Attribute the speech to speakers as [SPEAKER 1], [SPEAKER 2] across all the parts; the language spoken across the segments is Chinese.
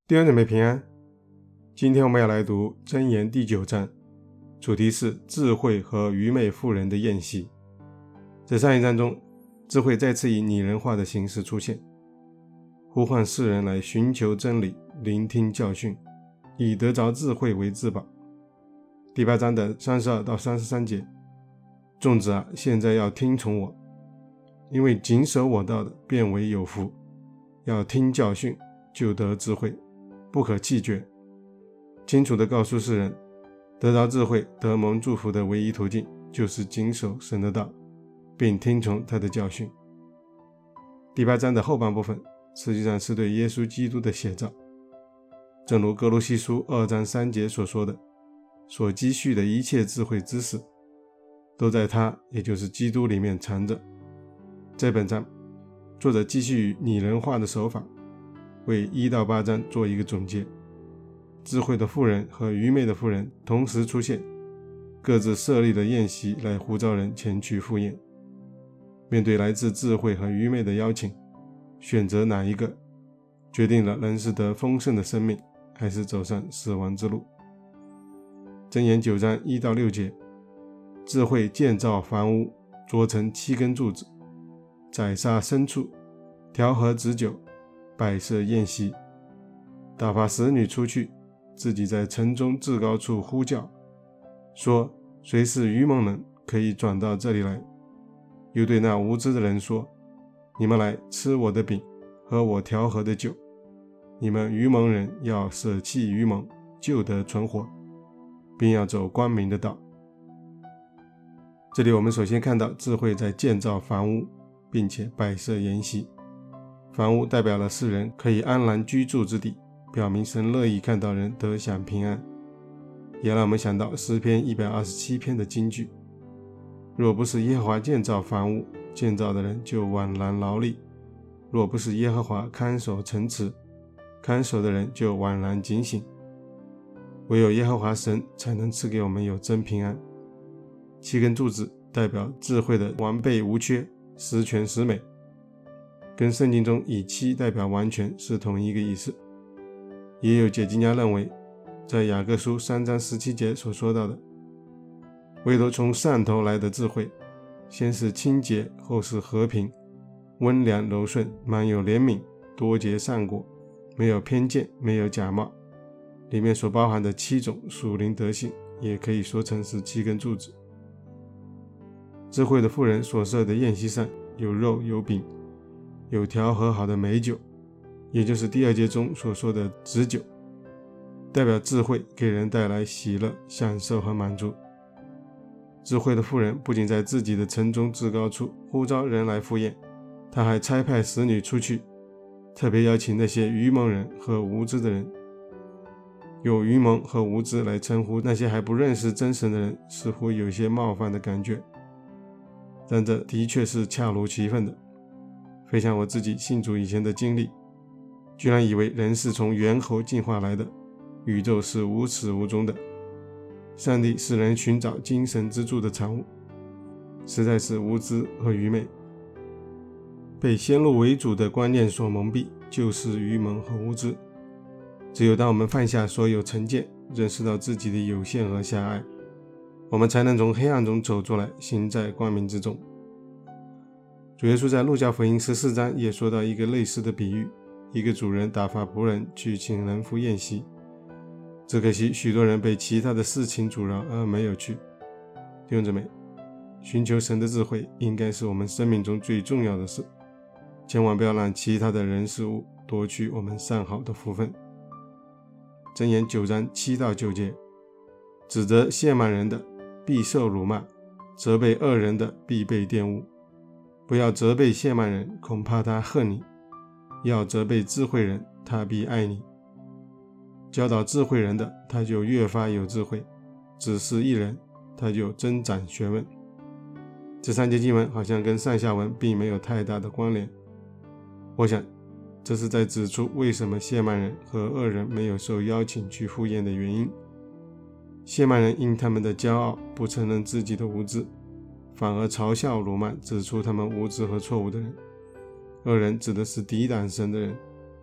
[SPEAKER 1] 弟兄姊妹平安，今天我们要来读箴言第9章，主题是智慧和愚昧妇人的宴席。在上一章中，智慧再次以拟人化的形式出现，呼唤世人来寻求真理，聆听教训，以得着智慧为至宝。第8章的32到33节，众子啊，现在要听从我，因为谨守我道的便为有福，要听教训，就得智慧，不可弃绝。清楚地告诉世人，得着智慧得蒙祝福的唯一途径就是谨守神的道，并听从他的教训。第8章的后半部分实际上是对耶稣基督的写照，正如哥罗西书2章3节所说的，所积蓄的一切智慧知识都在他，也就是基督里面藏着。在本章，作者继续以拟人化的手法为1到8章做一个总结。智慧的妇人和愚昧的妇人同时出现，各自设立了宴席来呼召人前去赴宴。面对来自智慧和愚昧的邀请，选择哪一个，决定了人是得丰盛的生命，还是走上死亡之路。箴言9章1到6节，智慧建造房屋，凿成7根柱子，宰杀牲畜，调和旨酒，摆设宴席，打发使女出去，自己在城中至高处呼叫，说谁是愚蒙人，可以转到这里来。又对那无知的人说，你们来吃我的饼，喝我调和的酒，你们愚蒙人要舍弃愚蒙，就得存活，并要走光明的道。这里我们首先看到智慧在建造房屋，并且摆设筵席。房屋代表了世人可以安然居住之地，表明神乐意看到人得享平安，也让我们想到诗篇127篇的金句，若不是耶和华建造房屋，建造的人就枉然劳力；若不是耶和华看守城池，看守的人就枉然警醒。唯有耶和华神才能赐给我们有真平安。7根柱子代表智慧的完备无缺，十全十美，跟圣经中以7代表完全是同一个意思。也有解经家认为，在雅各书3章17节所说到的，唯独从上头来的智慧，先是清洁，后是和平，温良柔顺，满有怜悯，多结善果，没有偏见，没有假冒。里面所包含的7种属灵德性，也可以说成是7根柱子。智慧的妇人所设的宴席上有肉有饼，有调和好的美酒，也就是第2节中所说的旨酒，代表智慧给人带来喜乐、享受和满足。智慧的妇人不仅在自己的城中至高处呼召人来赴宴，她还差派使女出去，特别邀请那些愚蒙人和无知的人。用愚蒙和无知来称呼那些还不认识真神的人，似乎有些冒犯的感觉，但这的确是恰如其分的。回想我自己信主以前的经历，居然以为人是从猿猴进化来的，宇宙是无始无终的，上帝是人寻找精神支柱的产物，实在是无知和愚昧。被先入为主的观念所蒙蔽，就是愚蒙和无知。只有当我们放下所有成见，认识到自己的有限和狭隘，我们才能从黑暗中走出来，行在光明之中。主耶稣在路加福音14章也说到一个类似的比喻，一个主人打发仆人去请人赴宴席，只可惜许多人被其他的事情阻挠而没有去。弟兄姊妹，寻求神的智慧应该是我们生命中最重要的事，千万不要让其他的人事物夺去我们上好的福分。箴言9章7到9节，指责亵慢人的必受辱骂，责备恶人的必被玷污。不要责备亵慢人，恐怕他恨你；要责备智慧人，他必爱你。教导智慧人的，他就越发有智慧；指示一人，他就增长学问。这3节经文好像跟上下文并没有太大的关联，我想这是在指出为什么亵慢人和恶人没有受邀请去赴宴的原因。亵慢人因他们的骄傲不承认自己的无知，反而嘲笑辱骂，指出他们无知和错误的人。恶人指的是抵挡神的人，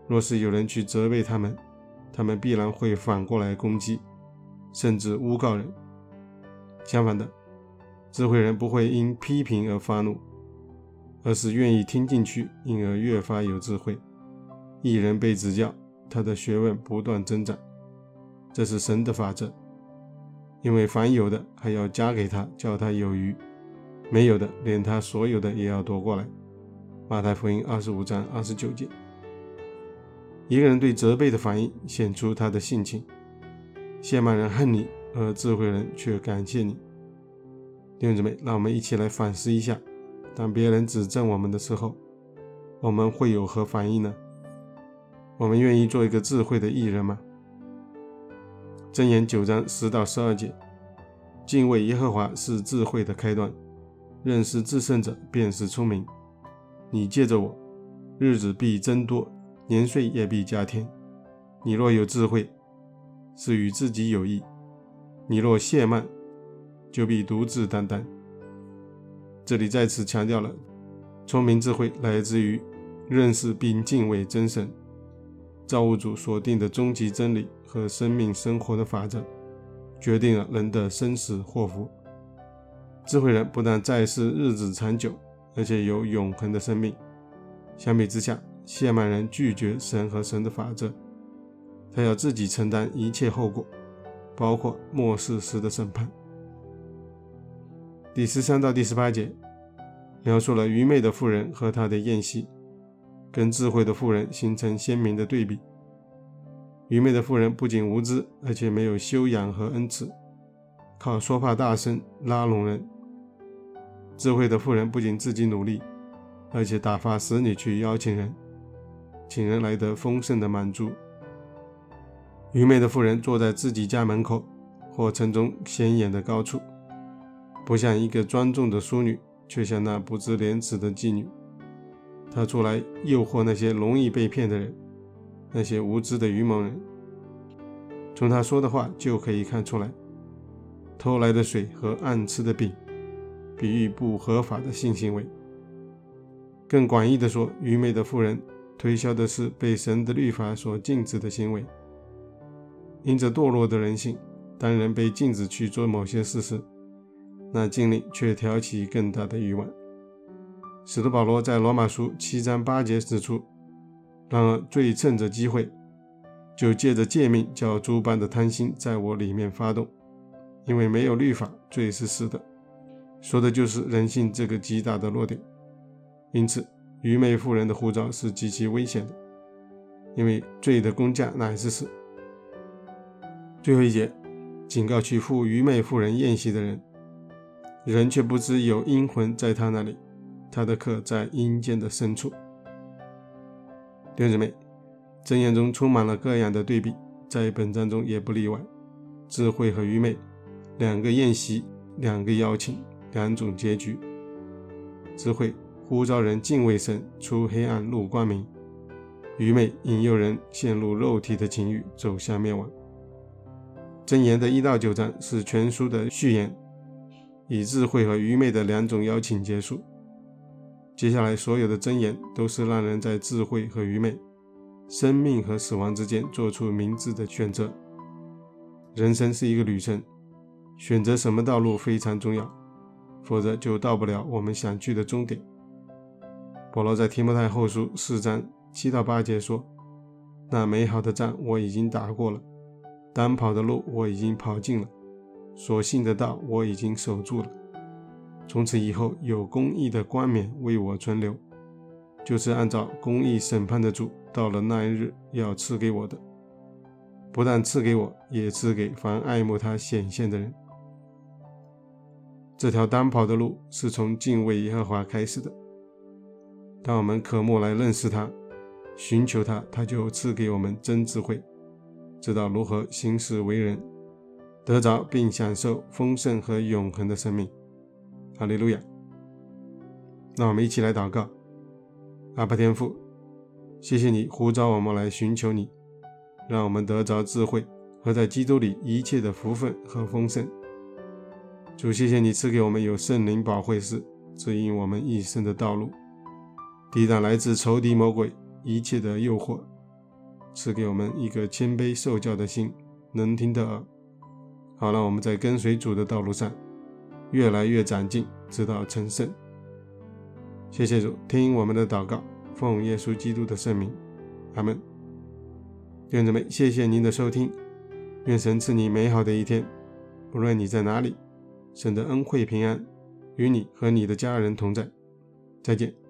[SPEAKER 1] 若是有人去责备他们，他们必然会反过来攻击，甚至诬告人。相反的，智慧人不会因批评而发怒，而是愿意听进去，因而越发有智慧。一人被指教，他的学问不断增长，这是神的法则。因为凡有的还要加给他，叫他有余；没有的，连他所有的也要夺过来。马太福音25章29节。一个人对责备的反应显出他的性情，亵慢人恨你，而智慧人却感谢你。弟兄姊妹，让我们一起来反思一下，当别人指正我们的时候，我们会有何反应呢？我们愿意做一个智慧的义人吗？箴言9章10到12节，敬畏耶和华是智慧的开端，认识至圣者便是聪明。你借着我，日子必增多，年岁也必加添。你若有智慧，是与自己有益；你若懈慢，就必独自担当。这里再次强调了，聪明智慧来自于认识并敬畏真神，造物主所定的终极真理和生命生活的法则，决定了人的生死祸福。智慧人不但在世日子长久，而且有永恒的生命。相比之下，亵慢人拒绝神和神的法则，他要自己承担一切后果，包括末世时的审判。第13到第18节描述了愚昧的妇人和她的宴席，跟智慧的妇人形成鲜明的对比。愚昧的妇人不仅无知，而且没有修养和恩慈，靠说话大声拉拢人。智慧的妇人不仅自己努力，而且打发使女去邀请人，请人来得丰盛的满足。愚昧的妇人坐在自己家门口或城中显眼的高处，不像一个庄重的淑女，却像那不知廉耻的妓女。她出来诱惑那些容易被骗的人，那些无知的愚蒙人。从她说的话就可以看出来，偷来的水和暗吃的饼比喻不合法的性行为。更广义地说，愚昧的妇人推销的是被神的律法所禁止的行为。因着堕落的人性，当人被禁止去做某些事时，那禁令却挑起更大的欲望。使徒保罗在罗马书7章8节指出，然而罪趁着机会，就借着诫命叫诸般的贪心在我里面发动，因为没有律法，罪是死的。说的就是人性这个极大的弱点。因此，愚昧妇人的呼召是极其危险的，因为罪的工价乃是死。最后一节警告去赴愚昧妇人宴席的人，人却不知有阴魂在他那里，他的客在阴间的深处。弟兄姊妹，箴言中充满了各样的对比，在本章中也不例外。智慧和愚昧，两个宴席，两个邀请，两种结局。智慧呼召人敬畏神，出黑暗入光明；愚昧引诱人陷入肉体的情欲，走向灭亡。箴言的1到9章是全书的序言，以智慧和愚昧的两种邀请结束。接下来所有的箴言都是让人在智慧和愚昧、生命和死亡之间做出明智的选择。人生是一个旅程，选择什么道路非常重要，否则就到不了我们想去的终点。保罗在提摩太后书4章7到8节说，那美好的仗我已经打过了，当跑的路我已经跑尽了，所信的道我已经守住了。从此以后，有公义的冠冕为我存留，就是按照公义审判的主到了那一日要赐给我的，不但赐给我，也赐给凡爱慕他显现的人。这条当跑的路是从敬畏耶和华开始的。当我们渴慕来认识他，寻求他，他就赐给我们真智慧，知道如何行事为人，得着并享受丰盛和永恒的生命。哈利路亚。让我们一起来祷告。阿爸天父，谢谢你呼召我们来寻求你，让我们得着智慧和在基督里一切的福分和丰盛。主，谢谢你赐给我们有圣灵保惠师，指引我们一生的道路，抵挡来自仇敌魔鬼一切的诱惑， 赐给我们一个谦卑受教的心，能听的耳。好让我们在跟随主的道路上越来越长进，直到成圣。谢谢主，听我们的祷告，奉耶稣基督的圣名，阿们。弟兄姊妹，谢谢您的收听，愿神赐你美好的一天，无论你在哪里，神的恩惠平安与你和你的家人同在。再见。